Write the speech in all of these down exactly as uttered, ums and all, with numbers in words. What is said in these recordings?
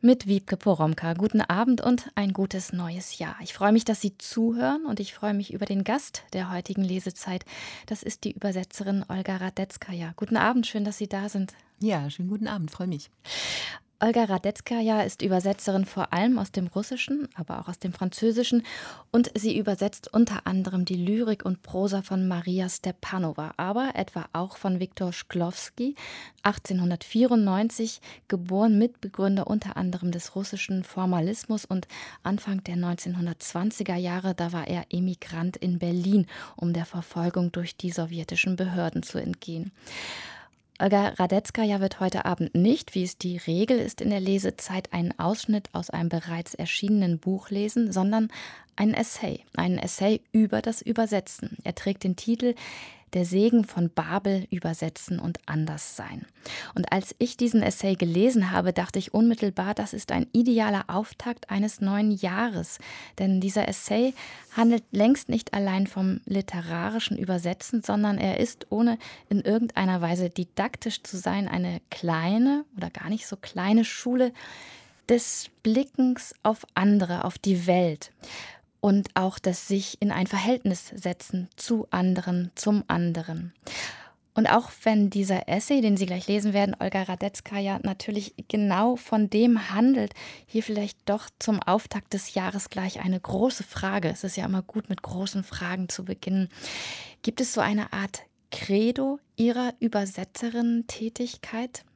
mit Wiebke Poromka. Guten Abend und ein gutes neues Jahr. Ich freue mich, dass Sie zuhören und ich freue mich über den Gast der heutigen Lesezeit. Das ist die Übersetzerin Olga Radetzkaja. Guten Abend, schön, dass Sie da sind. Ja, schönen guten Abend, freue mich. Olga Radetzkaja ist Übersetzerin vor allem aus dem Russischen, aber auch aus dem Französischen und sie übersetzt unter anderem die Lyrik und Prosa von Maria Stepanova, aber etwa auch von Viktor Shklovsky, achtzehnhundertvierundneunzig, geboren, Mitbegründer unter anderem des russischen Formalismus und Anfang der neunzehnhundertzwanziger Jahre, da war er Emigrant in Berlin, um der Verfolgung durch die sowjetischen Behörden zu entgehen. Olga Radetzkaja wird heute Abend nicht, wie es die Regel ist in der Lesezeit, einen Ausschnitt aus einem bereits erschienenen Buch lesen, sondern einen Essay, einen Essay über das Übersetzen. Er trägt den Titel Der Segen von Babel, Übersetzen und Anderssein. Und als ich diesen Essay gelesen habe, dachte ich unmittelbar, das ist ein idealer Auftakt eines neuen Jahres. Denn dieser Essay handelt längst nicht allein vom literarischen Übersetzen, sondern er ist, ohne in irgendeiner Weise didaktisch zu sein, eine kleine oder gar nicht so kleine Schule des Blickens auf andere, auf die Welt. Und auch das sich in ein Verhältnis setzen zu anderen, zum anderen. Und auch wenn dieser Essay, den Sie gleich lesen werden, Olga Radetzkaja, natürlich genau von dem handelt, hier vielleicht doch zum Auftakt des Jahres gleich eine große Frage. Es ist ja immer gut, mit großen Fragen zu beginnen. Gibt es so eine Art Credo Ihrer Übersetzerin-Tätigkeit?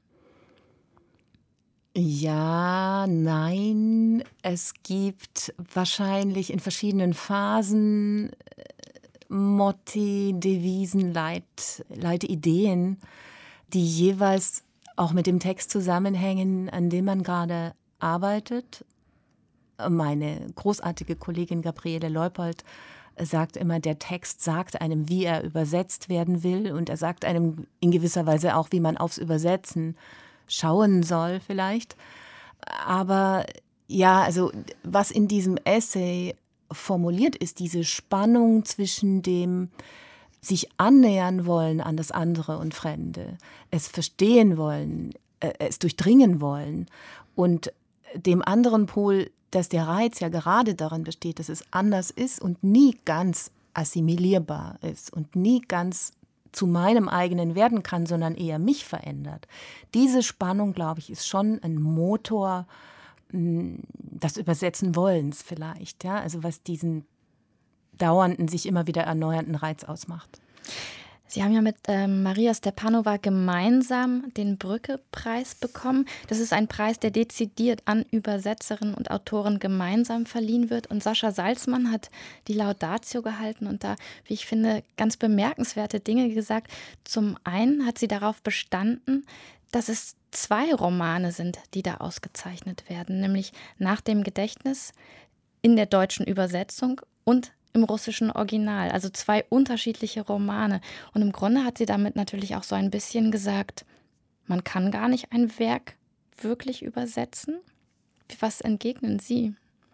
Ja, nein. Es gibt wahrscheinlich in verschiedenen Phasen Motti, Devisen, Leit, Leitideen, die jeweils auch mit dem Text zusammenhängen, an dem man gerade arbeitet. Meine großartige Kollegin Gabriele Leupold sagt immer, der Text sagt einem, wie er übersetzt werden will, und er sagt einem in gewisser Weise auch, wie man aufs Übersetzen schauen soll vielleicht. Aber ja, also was in diesem Essay formuliert ist, diese Spannung zwischen dem sich annähern wollen an das andere und Fremde, es verstehen wollen, äh, es durchdringen wollen, und dem anderen Pol, dass der Reiz ja gerade darin besteht, dass es anders ist und nie ganz assimilierbar ist und nie ganz zu meinem eigenen werden kann, sondern eher mich verändert. Diese Spannung, glaube ich, ist schon ein Motor des Übersetzen-Wollens vielleicht, ja? Also was diesen dauernden, sich immer wieder erneuernden Reiz ausmacht. Sie haben ja mit ähm, Maria Stepanova gemeinsam den Brücke-Preis bekommen. Das ist ein Preis, der dezidiert an Übersetzerinnen und Autoren gemeinsam verliehen wird. Und Sascha Salzmann hat die Laudatio gehalten und da, wie ich finde, ganz bemerkenswerte Dinge gesagt. Zum einen hat sie darauf bestanden, dass es zwei Romane sind, die da ausgezeichnet werden, nämlich Nach dem Gedächtnis in der deutschen Übersetzung und im russischen Original, also zwei unterschiedliche Romane. Und im Grunde hat sie damit natürlich auch so ein bisschen gesagt, man kann gar nicht ein Werk wirklich übersetzen. Was entgegnen Sie?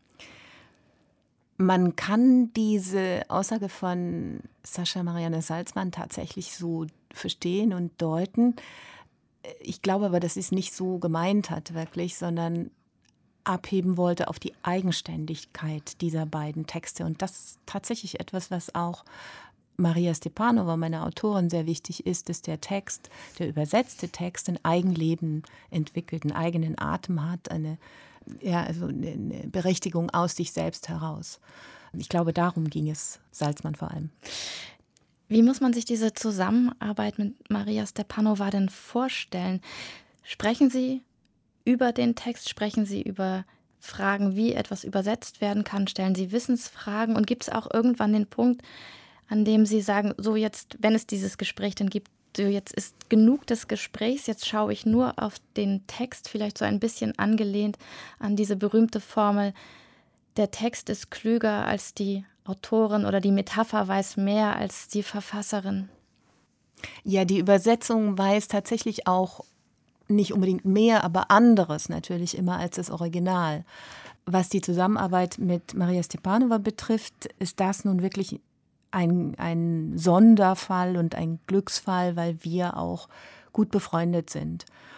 Man kann diese Aussage von Sascha Marianne Salzmann tatsächlich so verstehen und deuten. Ich glaube aber, dass sie es nicht so gemeint hat wirklich, sondern abheben wollte auf die Eigenständigkeit dieser beiden Texte. Und das ist tatsächlich etwas, was auch Maria Stepanova, meine Autorin, sehr wichtig ist, dass der Text, der übersetzte Text, ein Eigenleben entwickelt, einen eigenen Atem hat, eine, ja, also eine Berechtigung aus sich selbst heraus. Ich glaube, darum ging es Salzmann vor allem. Wie muss man sich diese Zusammenarbeit mit Maria Stepanova denn vorstellen? Sprechen Sie über den Text, sprechen Sie über Fragen, wie etwas übersetzt werden kann, stellen Sie Wissensfragen und gibt es auch irgendwann den Punkt, an dem Sie sagen, so jetzt, wenn es dieses Gespräch dann gibt, so jetzt ist genug des Gesprächs, jetzt schaue ich nur auf den Text, vielleicht so ein bisschen angelehnt an diese berühmte Formel, der Text ist klüger als die Autorin oder die Metapher weiß mehr als die Verfasserin? Ja, die Übersetzung weiß tatsächlich auch nicht unbedingt mehr, aber anderes natürlich immer als das Original. Was die Zusammenarbeit mit Maria Stepanova betrifft, ist das nun wirklich ein, ein Sonderfall und ein Glücksfall, weil wir auch gut befreundet sind.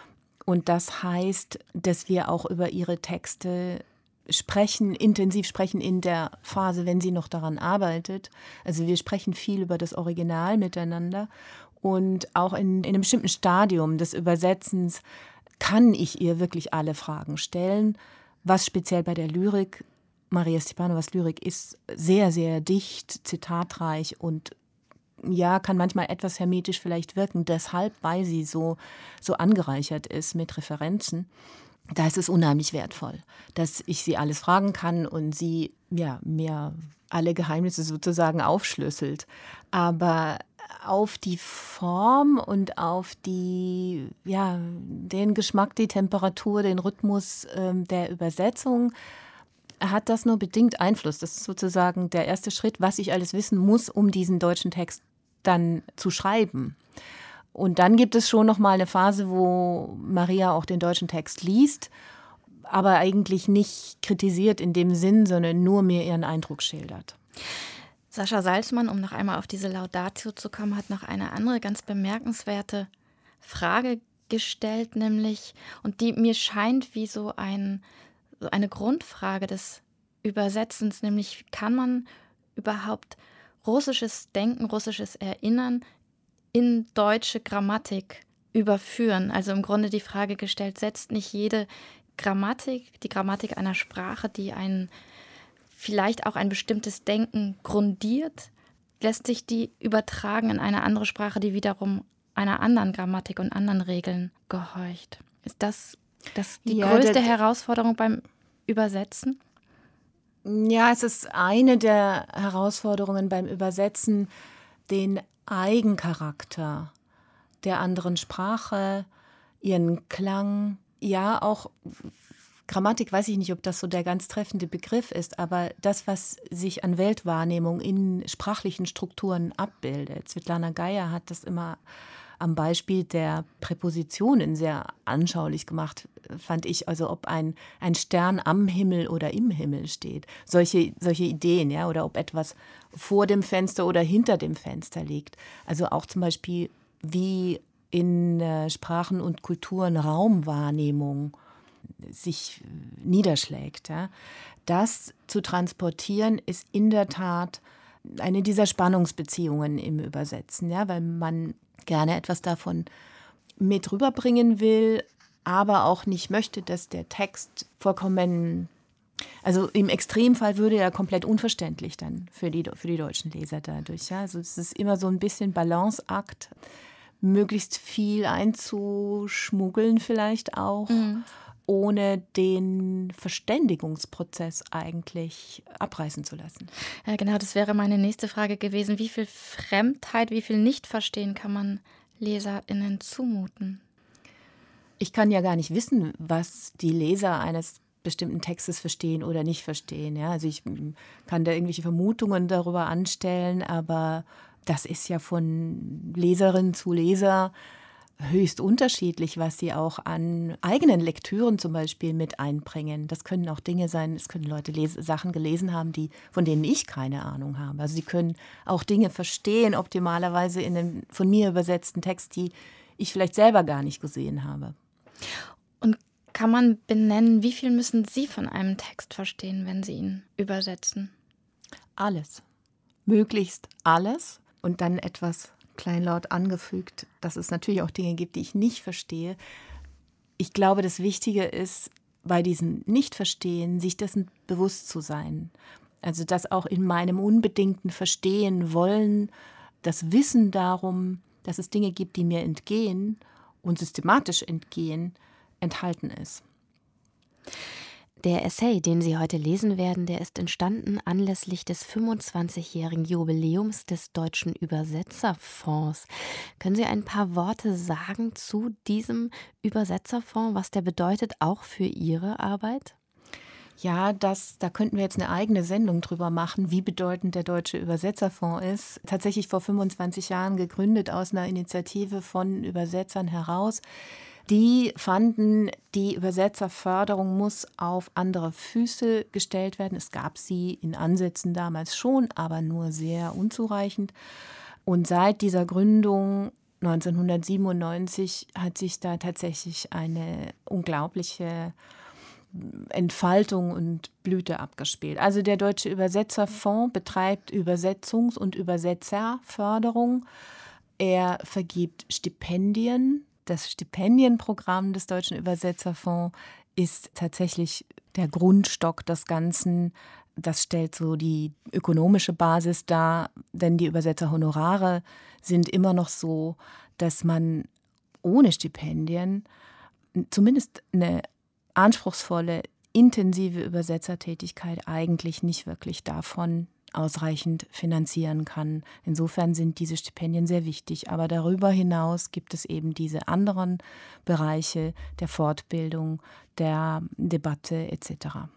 Und das heißt, dass wir auch über ihre Texte sprechen, intensiv sprechen in der Phase, wenn sie noch daran arbeitet. Also wir sprechen viel über das Original miteinander. Und auch in, in einem bestimmten Stadium des Übersetzens kann ich ihr wirklich alle Fragen stellen, was speziell bei der Lyrik, Maria Stepanovas Lyrik ist sehr, sehr dicht, zitatreich und ja, kann manchmal etwas hermetisch vielleicht wirken, deshalb, weil sie so, so angereichert ist mit Referenzen. Da ist es unheimlich wertvoll, dass ich sie alles fragen kann und sie ja, mir alle Geheimnisse sozusagen aufschlüsselt. Aber auf die Form und auf die, ja, den Geschmack, die Temperatur, den Rhythmus ähm, der Übersetzung hat das nur bedingt Einfluss. Das ist sozusagen der erste Schritt, was ich alles wissen muss, um diesen deutschen Text dann zu schreiben. Und dann gibt es schon noch mal eine Phase, wo Maria auch den deutschen Text liest, aber eigentlich nicht kritisiert in dem Sinn, sondern nur mir ihren Eindruck schildert. Sascha Salzmann, um noch einmal auf diese Laudatio zu kommen, hat noch eine andere ganz bemerkenswerte Frage gestellt, nämlich, und die mir scheint wie so, ein, so eine Grundfrage des Übersetzens, nämlich kann man überhaupt russisches Denken, russisches Erinnern in deutsche Grammatik überführen? Also im Grunde die Frage gestellt, setzt nicht jede Grammatik, die Grammatik einer Sprache, die ein vielleicht auch ein bestimmtes Denken grundiert, lässt sich die übertragen in eine andere Sprache, die wiederum einer anderen Grammatik und anderen Regeln gehorcht? Ist das, das die ja, größte der, Herausforderung beim Übersetzen? Ja, es ist eine der Herausforderungen beim Übersetzen, den Eigencharakter der anderen Sprache, ihren Klang, ja auch Grammatik, weiß ich nicht, ob das so der ganz treffende Begriff ist, aber das, was sich an Weltwahrnehmung in sprachlichen Strukturen abbildet. Svetlana Geier hat das immer am Beispiel der Präpositionen sehr anschaulich gemacht, fand ich. Also ob ein, ein Stern am Himmel oder im Himmel steht. Solche, solche Ideen, ja, oder ob etwas vor dem Fenster oder hinter dem Fenster liegt. Also auch zum Beispiel, wie in äh, Sprachen und Kulturen Raumwahrnehmung sich niederschlägt. Ja. Das zu transportieren ist in der Tat eine dieser Spannungsbeziehungen im Übersetzen, ja, weil man gerne etwas davon mit rüberbringen will, aber auch nicht möchte, dass der Text vollkommen, also im Extremfall würde er komplett unverständlich dann für die, für die deutschen Leser dadurch. Ja. Also es ist immer so ein bisschen Balanceakt, möglichst viel einzuschmuggeln vielleicht auch, mhm. ohne den Verständigungsprozess eigentlich abreißen zu lassen. Ja, genau, das wäre meine nächste Frage gewesen. Wie viel Fremdheit, wie viel Nichtverstehen kann man LeserInnen zumuten? Ich kann ja gar nicht wissen, was die Leser eines bestimmten Textes verstehen oder nicht verstehen. Ja, also ich kann da irgendwelche Vermutungen darüber anstellen, aber das ist ja von Leserin zu Leser höchst unterschiedlich, was sie auch an eigenen Lektüren zum Beispiel mit einbringen. Das können auch Dinge sein, es können Leute lese, Sachen gelesen haben, die, von denen ich keine Ahnung habe. Also sie können auch Dinge verstehen, optimalerweise in einem von mir übersetzten Text, die ich vielleicht selber gar nicht gesehen habe. Und kann man benennen, wie viel müssen Sie von einem Text verstehen, wenn Sie ihn übersetzen? Alles. Möglichst alles. Und dann etwas kleinlaut angefügt, dass es natürlich auch Dinge gibt, die ich nicht verstehe. Ich glaube, das Wichtige ist, bei diesem Nicht-Verstehen, sich dessen bewusst zu sein. Also das auch in meinem unbedingten Verstehen wollen, das Wissen darum, dass es Dinge gibt, die mir entgehen und systematisch entgehen, enthalten ist. Der Essay, den Sie heute lesen werden, der ist entstanden anlässlich des fünfundzwanzigjährigen Jubiläums des Deutschen Übersetzerfonds. Können Sie ein paar Worte sagen zu diesem Übersetzerfonds, was der bedeutet, auch für Ihre Arbeit? Ja, das, da könnten wir jetzt eine eigene Sendung drüber machen, wie bedeutend der Deutsche Übersetzerfonds ist. Tatsächlich vor fünfundzwanzig Jahren gegründet aus einer Initiative von Übersetzern heraus. Die fanden, die Übersetzerförderung muss auf andere Füße gestellt werden. Es gab sie in Ansätzen damals schon, aber nur sehr unzureichend. Und seit dieser Gründung neunzehnhundertsiebenundneunzig hat sich da tatsächlich eine unglaubliche Entfaltung und Blüte abgespielt. Also der Deutsche Übersetzerfonds betreibt Übersetzungs- und Übersetzerförderung. Er vergibt Stipendien. Das Stipendienprogramm des Deutschen Übersetzerfonds ist tatsächlich der Grundstock des Ganzen. Das stellt so die ökonomische Basis dar, denn die Übersetzerhonorare sind immer noch so, dass man ohne Stipendien zumindest eine anspruchsvolle, intensive Übersetzertätigkeit eigentlich nicht wirklich davon ausreichend finanzieren kann. Insofern sind diese Stipendien sehr wichtig. Aber darüber hinaus gibt es eben diese anderen Bereiche der Fortbildung, der Debatte et cetera.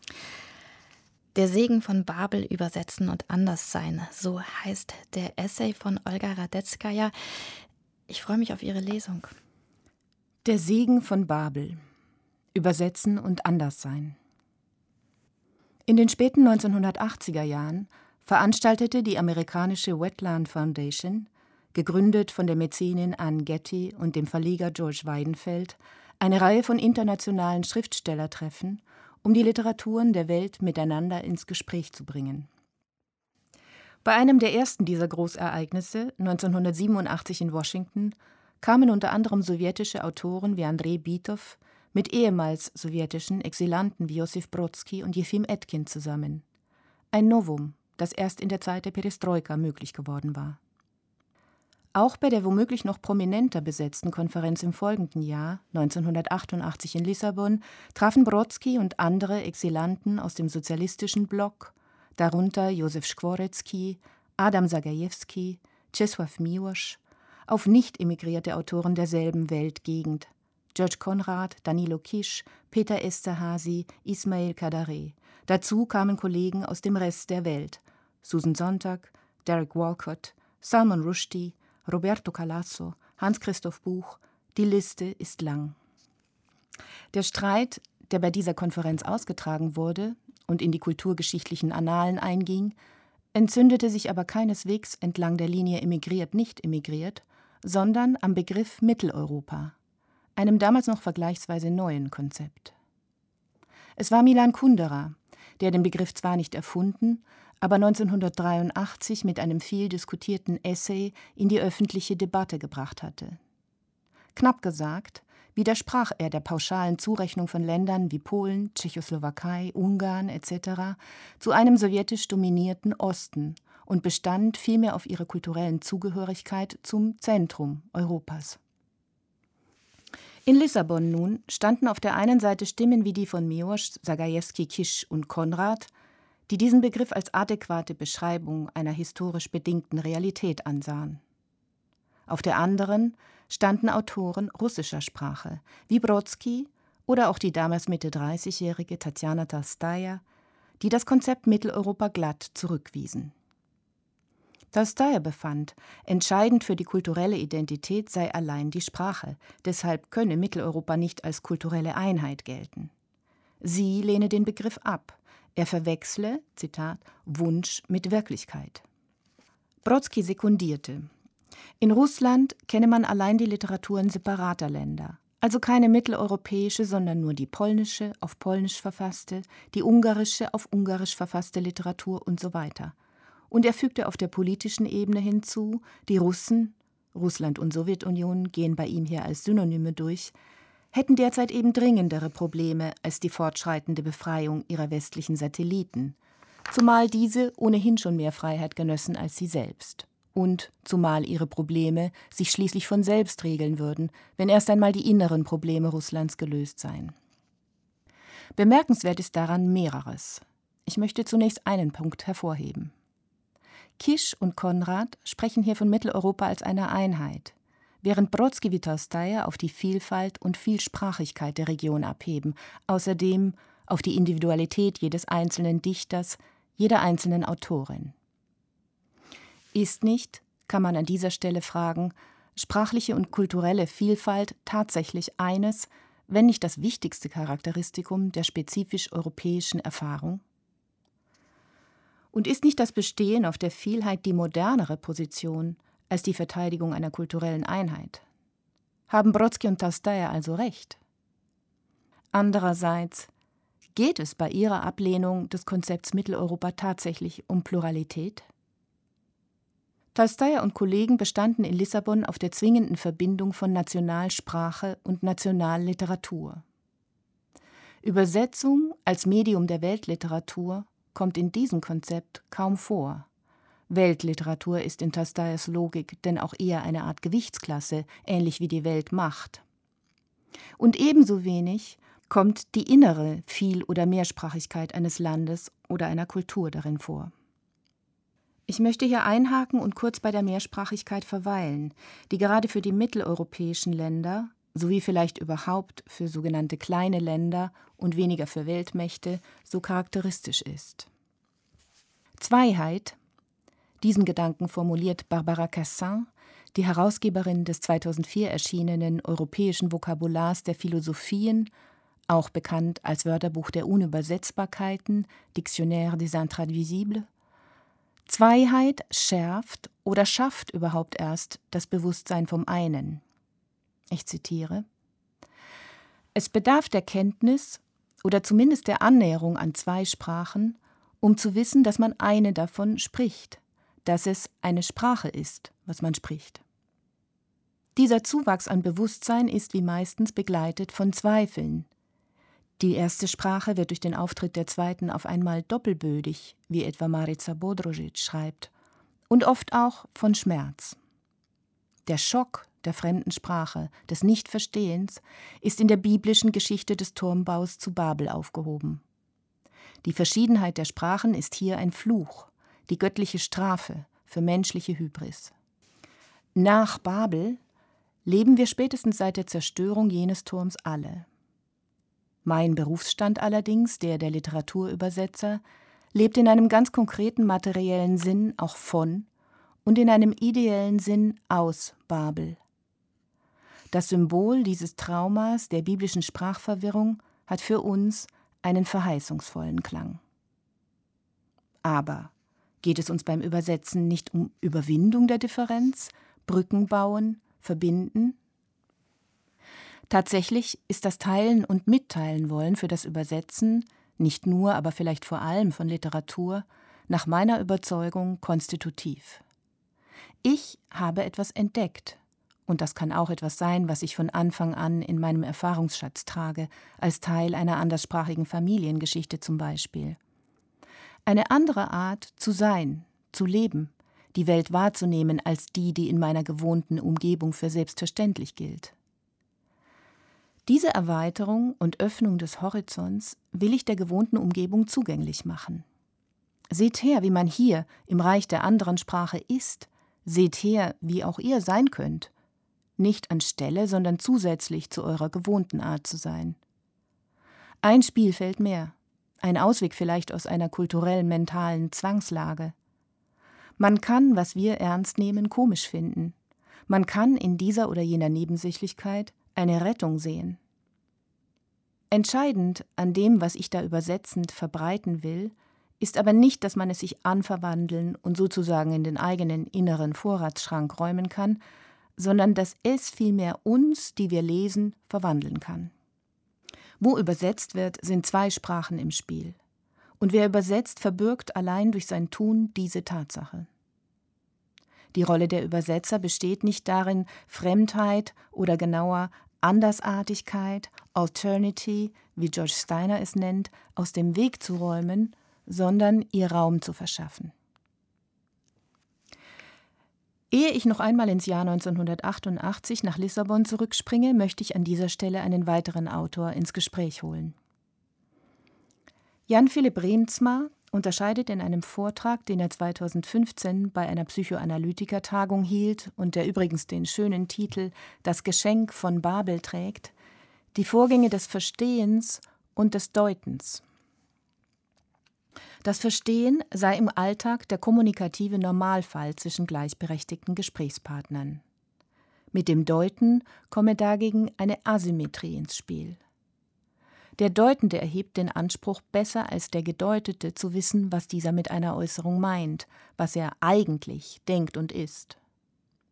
Der Segen von Babel übersetzen und anders sein, so heißt der Essay von Olga Radetzkaja. Ich freue mich auf Ihre Lesung. Der Segen von Babel. Übersetzen und anders sein. In den späten neunzehnhundertachtziger Jahren veranstaltete die amerikanische Wetland Foundation, gegründet von der Mäzenin Ann Getty und dem Verleger George Weidenfeld, eine Reihe von internationalen Schriftstellertreffen, um die Literaturen der Welt miteinander ins Gespräch zu bringen. Bei einem der ersten dieser Großereignisse, neunzehnhundertsiebenundachtzig in Washington, kamen unter anderem sowjetische Autoren wie Andrei Bitow mit ehemals sowjetischen Exilanten wie Josif Brodsky und Jefim Etkin zusammen. Ein Novum, das erst in der Zeit der Perestroika möglich geworden war. Auch bei der womöglich noch prominenter besetzten Konferenz im folgenden Jahr, neunzehnhundertachtundachtzig in Lissabon, trafen Brodsky und andere Exilanten aus dem sozialistischen Block, darunter Josef Skworecki, Adam Sagajewski, Czesław Miłosz, auf nicht emigrierte Autoren derselben Weltgegend, George Conrad, Danilo Kish, Peter Esterhazy, Ismail Kadare. Dazu kamen Kollegen aus dem Rest der Welt, Susan Sontag, Derek Walcott, Salman Rushdie, Roberto Calasso, Hans-Christoph Buch, die Liste ist lang. Der Streit, der bei dieser Konferenz ausgetragen wurde und in die kulturgeschichtlichen Annalen einging, entzündete sich aber keineswegs entlang der Linie emigriert-nicht emigriert, sondern am Begriff Mitteleuropa, einem damals noch vergleichsweise neuen Konzept. Es war Milan Kundera, der den Begriff zwar nicht erfunden, aber neunzehnhundertdreiundachtzig mit einem viel diskutierten Essay in die öffentliche Debatte gebracht hatte. Knapp gesagt, widersprach er der pauschalen Zurechnung von Ländern wie Polen, Tschechoslowakei, Ungarn et cetera zu einem sowjetisch dominierten Osten und bestand vielmehr auf ihre kulturellen Zugehörigkeit zum Zentrum Europas. In Lissabon nun standen auf der einen Seite Stimmen wie die von Miłosz, Sagajewski, Kish und Konrad, die diesen Begriff als adäquate Beschreibung einer historisch bedingten Realität ansahen. Auf der anderen standen Autoren russischer Sprache, wie Brodsky oder auch die damals Mitte dreißigjährige Tatjana Tolstaja, die das Konzept Mitteleuropa glatt zurückwiesen. Tolstaja befand, entscheidend für die kulturelle Identität sei allein die Sprache, deshalb könne Mitteleuropa nicht als kulturelle Einheit gelten. Sie lehne den Begriff ab. Er verwechsle, Zitat, Wunsch mit Wirklichkeit. Brodsky sekundierte. In Russland kenne man allein die Literaturen separater Länder, also keine mitteleuropäische, sondern nur die polnische, auf Polnisch verfasste, die ungarische, auf Ungarisch verfasste Literatur und so weiter. Und er fügte auf der politischen Ebene hinzu, die Russen, Russland und Sowjetunion gehen bei ihm hier als Synonyme durch, hätten derzeit eben dringendere Probleme als die fortschreitende Befreiung ihrer westlichen Satelliten, zumal diese ohnehin schon mehr Freiheit genössen als sie selbst. Und zumal ihre Probleme sich schließlich von selbst regeln würden, wenn erst einmal die inneren Probleme Russlands gelöst seien. Bemerkenswert ist daran mehreres. Ich möchte zunächst einen Punkt hervorheben. Kish und Konrad sprechen hier von Mitteleuropa als einer Einheit, während Brodsky wie Tolstaja auf die Vielfalt und Vielsprachigkeit der Region abheben, außerdem auf die Individualität jedes einzelnen Dichters, jeder einzelnen Autorin. Ist nicht, kann man an dieser Stelle fragen, sprachliche und kulturelle Vielfalt tatsächlich eines, wenn nicht das wichtigste Charakteristikum der spezifisch europäischen Erfahrung? Und ist nicht das Bestehen auf der Vielheit die modernere Position, als die Verteidigung einer kulturellen Einheit. Haben Brodsky und Tolstoi also recht? Andererseits geht es bei ihrer Ablehnung des Konzepts Mitteleuropa tatsächlich um Pluralität? Tolstoi und Kollegen bestanden in Lissabon auf der zwingenden Verbindung von Nationalsprache und Nationalliteratur. Übersetzung als Medium der Weltliteratur kommt in diesem Konzept kaum vor. Weltliteratur ist in Tolstois Logik denn auch eher eine Art Gewichtsklasse, ähnlich wie die Weltmacht. Und ebenso wenig kommt die innere Viel- oder Mehrsprachigkeit eines Landes oder einer Kultur darin vor. Ich möchte hier einhaken und kurz bei der Mehrsprachigkeit verweilen, die gerade für die mitteleuropäischen Länder, sowie vielleicht überhaupt für sogenannte kleine Länder und weniger für Weltmächte, so charakteristisch ist. Zweiheit, diesen Gedanken formuliert Barbara Cassin, die Herausgeberin des zweitausendvier erschienenen Europäischen Vokabulars der Philosophien, auch bekannt als Wörterbuch der Unübersetzbarkeiten, Dictionnaire des Intraduisibles. Zweiheit schärft oder schafft überhaupt erst das Bewusstsein vom einen. Ich zitiere: Es bedarf der Kenntnis oder zumindest der Annäherung an zwei Sprachen, um zu wissen, dass man eine davon spricht, dass es eine Sprache ist, was man spricht. Dieser Zuwachs an Bewusstsein ist wie meistens begleitet von Zweifeln. Die erste Sprache wird durch den Auftritt der zweiten auf einmal doppelbödig, wie etwa Marica Bodrožić schreibt, und oft auch von Schmerz. Der Schock der fremden Sprache, des Nichtverstehens, ist in der biblischen Geschichte des Turmbaus zu Babel aufgehoben. Die Verschiedenheit der Sprachen ist hier ein Fluch, die göttliche Strafe für menschliche Hybris. Nach Babel leben wir spätestens seit der Zerstörung jenes Turms alle. Mein Berufsstand allerdings, der der Literaturübersetzer, lebt in einem ganz konkreten materiellen Sinn auch von und in einem ideellen Sinn aus Babel. Das Symbol dieses Traumas der biblischen Sprachverwirrung hat für uns einen verheißungsvollen Klang. Aber geht es uns beim Übersetzen nicht um Überwindung der Differenz, Brücken bauen, verbinden? Tatsächlich ist das Teilen und Mitteilen wollen für das Übersetzen, nicht nur, aber vielleicht vor allem von Literatur, nach meiner Überzeugung konstitutiv. Ich habe etwas entdeckt, und das kann auch etwas sein, was ich von Anfang an in meinem Erfahrungsschatz trage, als Teil einer anderssprachigen Familiengeschichte zum Beispiel. Eine andere Art zu sein, zu leben, die Welt wahrzunehmen als die, die in meiner gewohnten Umgebung für selbstverständlich gilt. Diese Erweiterung und Öffnung des Horizonts will ich der gewohnten Umgebung zugänglich machen. Seht her, wie man hier im Reich der anderen Sprache ist. Seht her, wie auch ihr sein könnt. Nicht anstelle, sondern zusätzlich zu eurer gewohnten Art zu sein. Ein Spielfeld mehr, ein Ausweg vielleicht aus einer kulturellen, mentalen Zwangslage. Man kann, was wir ernst nehmen, komisch finden. Man kann in dieser oder jener Nebensächlichkeit eine Rettung sehen. Entscheidend an dem, was ich da übersetzend verbreiten will, ist aber nicht, dass man es sich anverwandeln und sozusagen in den eigenen inneren Vorratsschrank räumen kann, sondern dass es vielmehr uns, die wir lesen, verwandeln kann. Wo übersetzt wird, sind zwei Sprachen im Spiel. Und wer übersetzt, verbirgt allein durch sein Tun diese Tatsache. Die Rolle der Übersetzer besteht nicht darin, Fremdheit oder genauer Andersartigkeit, Alternity, wie George Steiner es nennt, aus dem Weg zu räumen, sondern ihr Raum zu verschaffen. Ehe ich noch einmal ins Jahr neunzehnhundertachtundachtzig nach Lissabon zurückspringe, möchte ich an dieser Stelle einen weiteren Autor ins Gespräch holen. Jan Philipp Reemtsma unterscheidet in einem Vortrag, den er zweitausendfünfzehn bei einer Psychoanalytiker-Tagung hielt und der übrigens den schönen Titel »Das Geschenk von Babel« trägt, die Vorgänge des Verstehens und des Deutens. Das Verstehen sei im Alltag der kommunikative Normalfall zwischen gleichberechtigten Gesprächspartnern. Mit dem Deuten komme dagegen eine Asymmetrie ins Spiel. Der Deutende erhebt den Anspruch, besser als der Gedeutete zu wissen, was dieser mit einer Äußerung meint, was er eigentlich denkt und ist.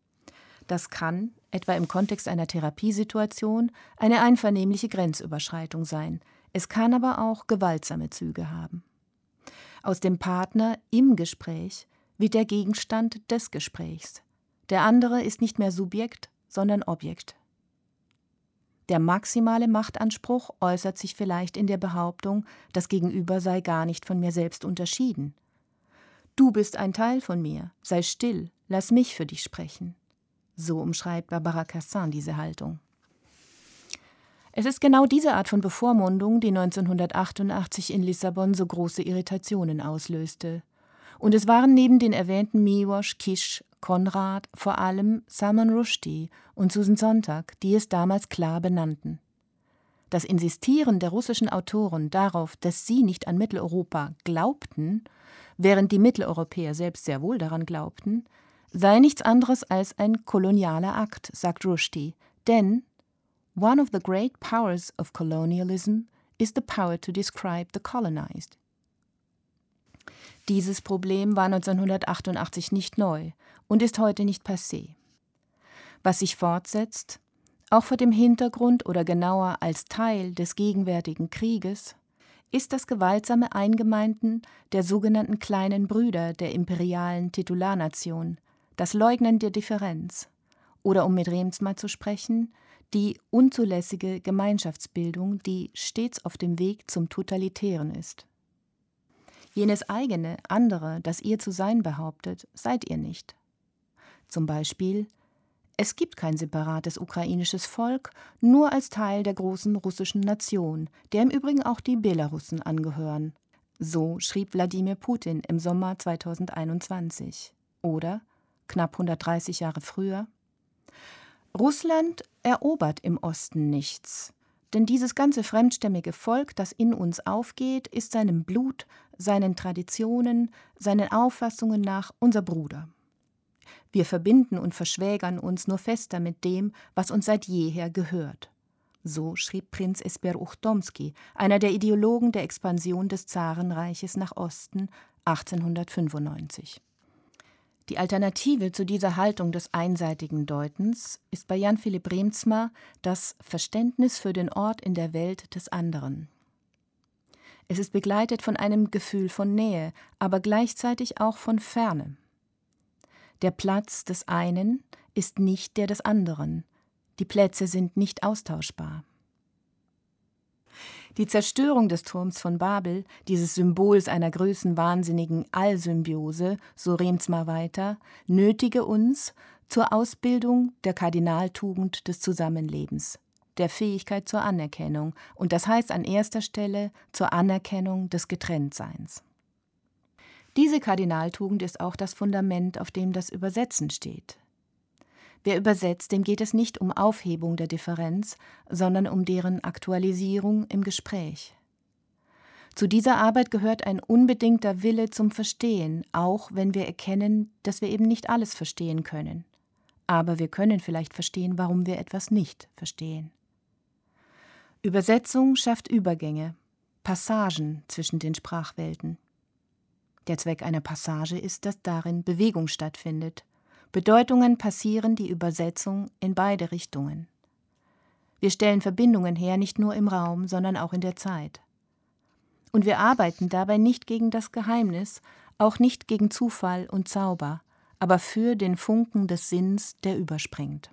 Das kann, etwa im Kontext einer Therapiesituation, eine einvernehmliche Grenzüberschreitung sein. Es kann aber auch gewaltsame Züge haben. Aus dem Partner im Gespräch wird der Gegenstand des Gesprächs. Der andere ist nicht mehr Subjekt, sondern Objekt. Der maximale Machtanspruch äußert sich vielleicht in der Behauptung, das Gegenüber sei gar nicht von mir selbst unterschieden. Du bist ein Teil von mir, sei still, lass mich für dich sprechen. So umschreibt Barbara Cassin diese Haltung. Es ist genau diese Art von Bevormundung, die neunzehnhundertachtundachtzig in Lissabon so große Irritationen auslöste. Und es waren neben den erwähnten Miłosz, Kisz, Konrad vor allem Salman Rushdie und Susan Sontag, die es damals klar benannten. Das Insistieren der russischen Autoren darauf, dass sie nicht an Mitteleuropa glaubten, während die Mitteleuropäer selbst sehr wohl daran glaubten, sei nichts anderes als ein kolonialer Akt, sagt Rushdie, denn one of the great powers of colonialism is the power to describe the colonized. Dieses Problem war neunzehnhundertachtundachtzig nicht neu und ist heute nicht passé. Was sich fortsetzt, auch vor dem Hintergrund oder genauer als Teil des gegenwärtigen Krieges, ist das gewaltsame Eingemeinden der sogenannten kleinen Brüder der imperialen Titularnation, das Leugnen der Differenz oder, um mit Reemtsma zu sprechen, die unzulässige Gemeinschaftsbildung, die stets auf dem Weg zum Totalitären ist. Jenes eigene, andere, das ihr zu sein behauptet, seid ihr nicht. Zum Beispiel: Es gibt kein separates ukrainisches Volk, nur als Teil der großen russischen Nation, der im Übrigen auch die Belarussen angehören. So schrieb Wladimir Putin im Sommer zweitausendeinundzwanzig. Oder, knapp hundertdreißig Jahre früher: Russland erobert im Osten nichts, denn dieses ganze fremdstämmige Volk, das in uns aufgeht, ist seinem Blut, seinen Traditionen, seinen Auffassungen nach unser Bruder. Wir verbinden und verschwägern uns nur fester mit dem, was uns seit jeher gehört. So schrieb Prinz Esper Uchtomski, einer der Ideologen der Expansion des Zarenreiches nach Osten, achtzehnhundertfünfundneunzig. Die Alternative zu dieser Haltung des einseitigen Deutens ist bei Jan Philipp Reemtsma das Verständnis für den Ort in der Welt des anderen. Es ist begleitet von einem Gefühl von Nähe, aber gleichzeitig auch von Ferne. Der Platz des einen ist nicht der des anderen. Die Plätze sind nicht austauschbar. Die Zerstörung des Turms von Babel, dieses Symbols einer größenwahnsinnigen Allsymbiose, so Reemtsma weiter, nötige uns zur Ausbildung der Kardinaltugend des Zusammenlebens, der Fähigkeit zur Anerkennung, und das heißt an erster Stelle zur Anerkennung des Getrenntseins. Diese Kardinaltugend ist auch das Fundament, auf dem das Übersetzen steht. Wer übersetzt, dem geht es nicht um Aufhebung der Differenz, sondern um deren Aktualisierung im Gespräch. Zu dieser Arbeit gehört ein unbedingter Wille zum Verstehen, auch wenn wir erkennen, dass wir eben nicht alles verstehen können. Aber wir können vielleicht verstehen, warum wir etwas nicht verstehen. Übersetzung schafft Übergänge, Passagen zwischen den Sprachwelten. Der Zweck einer Passage ist, dass darin Bewegung stattfindet. Bedeutungen passieren die Übersetzung in beide Richtungen. Wir stellen Verbindungen her, nicht nur im Raum, sondern auch in der Zeit. Und wir arbeiten dabei nicht gegen das Geheimnis, auch nicht gegen Zufall und Zauber, aber für den Funken des Sinns, der überspringt.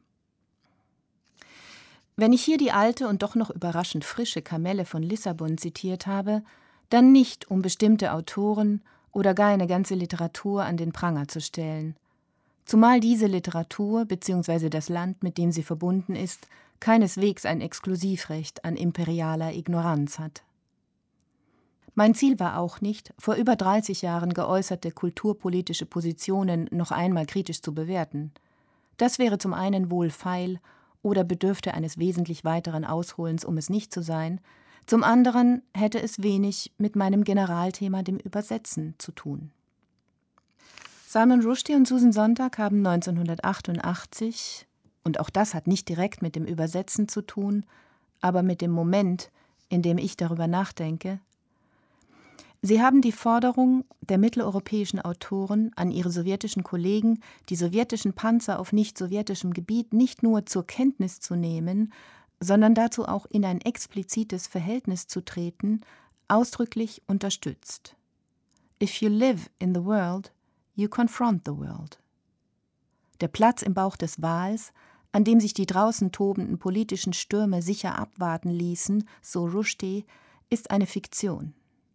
Wenn ich hier die alte und doch noch überraschend frische Kamelle von Lissabon zitiert habe, dann nicht, um bestimmte Autoren oder gar eine ganze Literatur an den Pranger zu stellen. Zumal diese Literatur bzw. das Land, mit dem sie verbunden ist, keineswegs ein Exklusivrecht an imperialer Ignoranz hat. Mein Ziel war auch nicht, vor über dreißig Jahren geäußerte kulturpolitische Positionen noch einmal kritisch zu bewerten. Das wäre zum einen wohl feil oder bedürfte eines wesentlich weiteren Ausholens, um es nicht zu sein, zum anderen hätte es wenig mit meinem Generalthema, dem Übersetzen, zu tun. Salman Rushdie und Susan Sontag haben neunzehnhundertachtundachtzig, und auch das hat nicht direkt mit dem Übersetzen zu tun, aber mit dem Moment, in dem ich darüber nachdenke, Sie haben die Forderung der mitteleuropäischen Autoren an ihre sowjetischen Kollegen, die sowjetischen Panzer auf nicht-sowjetischem Gebiet nicht nur zur Kenntnis zu nehmen, sondern dazu auch in ein explizites Verhältnis zu treten, ausdrücklich unterstützt. If you live in the world, you confront the world. Der Platz im Bauch des Wals, an dem sich die draußen tobenden politischen Stürme sicher abwarten ließen, so Rushdie, ist eine Fiktion.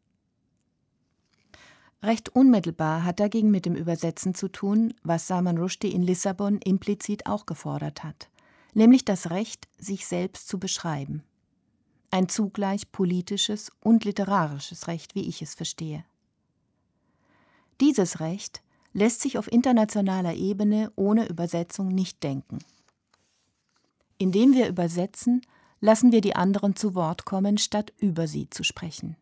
Recht unmittelbar hat dagegen mit dem Übersetzen zu tun, was Salman Rushdie in Lissabon implizit auch gefordert hat, nämlich das Recht, sich selbst zu beschreiben. Ein zugleich politisches und literarisches Recht, wie ich es verstehe. Dieses Recht lässt sich auf internationaler Ebene ohne Übersetzung nicht denken. Indem wir übersetzen, lassen wir die anderen zu Wort kommen, statt über sie zu sprechen.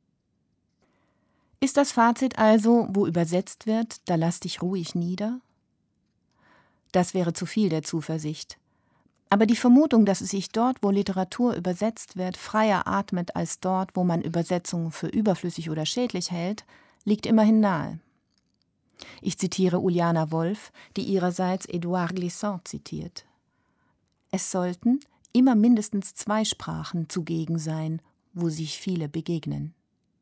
Ist das Fazit also, wo übersetzt wird, da lass dich ruhig nieder? Das wäre zu viel der Zuversicht. Aber die Vermutung, dass es sich dort, wo Literatur übersetzt wird, freier atmet als dort, wo man Übersetzungen für überflüssig oder schädlich hält, liegt immerhin nahe. Ich zitiere Uliana Wolf, die ihrerseits Édouard Glissant zitiert. Es sollten immer mindestens zwei Sprachen zugegen sein, wo sich viele begegnen.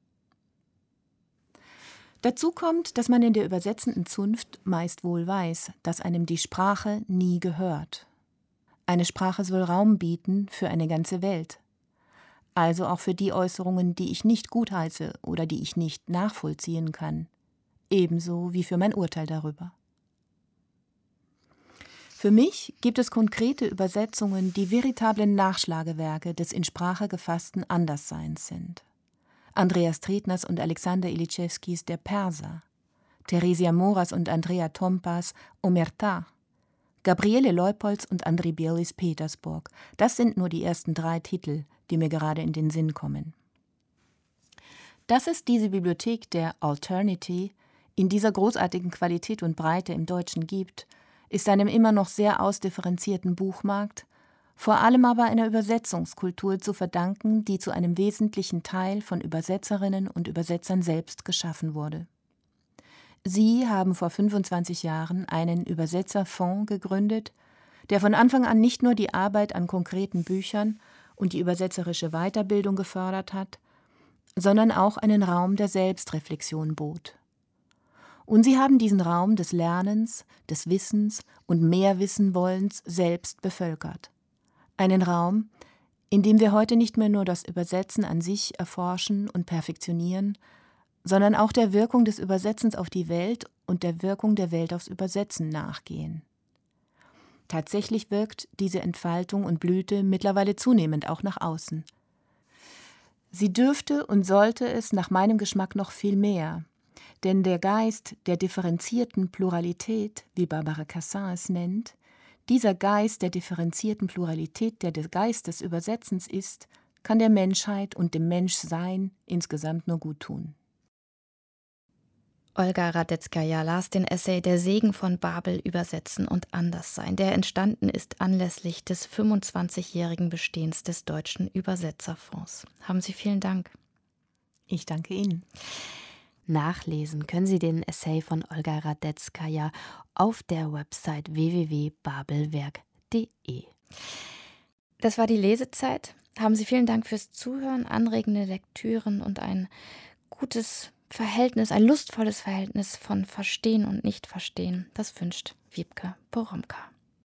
Dazu kommt, dass man in der übersetzenden Zunft meist wohl weiß, dass einem die Sprache nie gehört. Eine Sprache soll Raum bieten für eine ganze Welt. Also auch für die Äußerungen, die ich nicht gutheiße oder die ich nicht nachvollziehen kann. Ebenso wie für mein Urteil darüber. Für mich gibt es konkrete Übersetzungen, die veritablen Nachschlagewerke des in Sprache gefassten Andersseins sind. Andreas Tretners und Alexander Ilitschewskis Der Perser, Theresia Moras und Andrea Tompas Omerta, Gabriele Leupolz und André Bielis Petersburg. Das sind nur die ersten drei Titel, die mir gerade in den Sinn kommen. Dass es diese Bibliothek der Alternity in dieser großartigen Qualität und Breite im Deutschen gibt, ist einem immer noch sehr ausdifferenzierten Buchmarkt, vor allem aber einer Übersetzungskultur zu verdanken, die zu einem wesentlichen Teil von Übersetzerinnen und Übersetzern selbst geschaffen wurde. Sie haben vor fünfundzwanzig Jahren einen Übersetzerfonds gegründet, der von Anfang an nicht nur die Arbeit an konkreten Büchern und die übersetzerische Weiterbildung gefördert hat, sondern auch einen Raum der Selbstreflexion bot. Und sie haben diesen Raum des Lernens, des Wissens und Mehrwissenwollens selbst bevölkert. Einen Raum, in dem wir heute nicht mehr nur das Übersetzen an sich erforschen und perfektionieren, sondern auch der Wirkung des Übersetzens auf die Welt und der Wirkung der Welt aufs Übersetzen nachgehen. Tatsächlich wirkt diese Entfaltung und Blüte mittlerweile zunehmend auch nach außen. Sie dürfte und sollte es nach meinem Geschmack noch viel mehr, denn der Geist der differenzierten Pluralität, wie Barbara Cassin es nennt, dieser Geist der differenzierten Pluralität, der der Geist des Übersetzens ist, kann der Menschheit und dem Menschsein insgesamt nur gut tun. Olga Radetzkaja las den Essay Der Segen von Babel übersetzen und anders sein, der entstanden ist anlässlich des fünfundzwanzigjährigen Bestehens des Deutschen Übersetzerfonds. Haben Sie vielen Dank. Ich danke Ihnen. Nachlesen können Sie den Essay von Olga Radetzkaja auf der Website w w w punkt babelwerk punkt de. Das war die Lesezeit. Haben Sie vielen Dank fürs Zuhören, anregende Lektüren und ein gutes Verhältnis, ein lustvolles Verhältnis von Verstehen und Nicht-Verstehen. Das wünscht Wiebke Poromka.